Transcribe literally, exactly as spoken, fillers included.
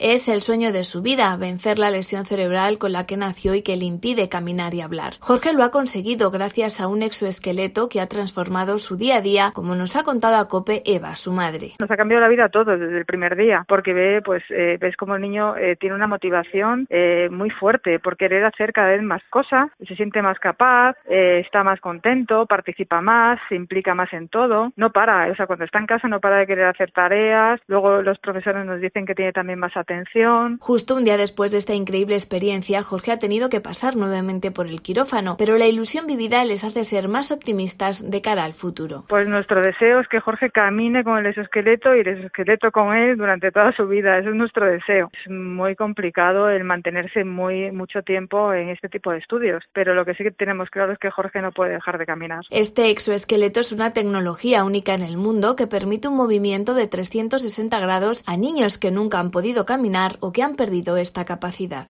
Es el sueño de su vida, vencer la lesión cerebral con la que nació y que le impide caminar y hablar. Jorge lo ha conseguido gracias a un exoesqueleto que ha transformado su día a día, como nos ha contado a COPE Eva, su madre. Nos ha cambiado la vida a todos desde el primer día, porque ve, pues, eh, ves como el niño eh, tiene una motivación eh, muy fuerte por querer hacer cada vez más cosas, se siente más capaz, eh, está más contento, participa más, se implica más en todo, no para, o sea, cuando está en casa no para de querer hacer tareas, luego los profesores nos dicen que tiene también más atención. Justo un día después de esta increíble experiencia, Jorge ha tenido que pasar nuevamente por el quirófano, pero la ilusión vivida les hace ser más optimistas de cara al futuro. Pues nuestro deseo es que Jorge camine con el exoesqueleto y el exoesqueleto con él durante toda su vida, ese es nuestro deseo. Es muy complicado el mantenerse muy mucho tiempo en este tipo de estudios, pero lo que sí que tenemos claro es que Jorge no puede dejar de caminar. Este exoesqueleto es una tecnología única en el mundo que permite un movimiento de trescientos sesenta grados a niños que nunca han podido caminar o que han perdido esta capacidad.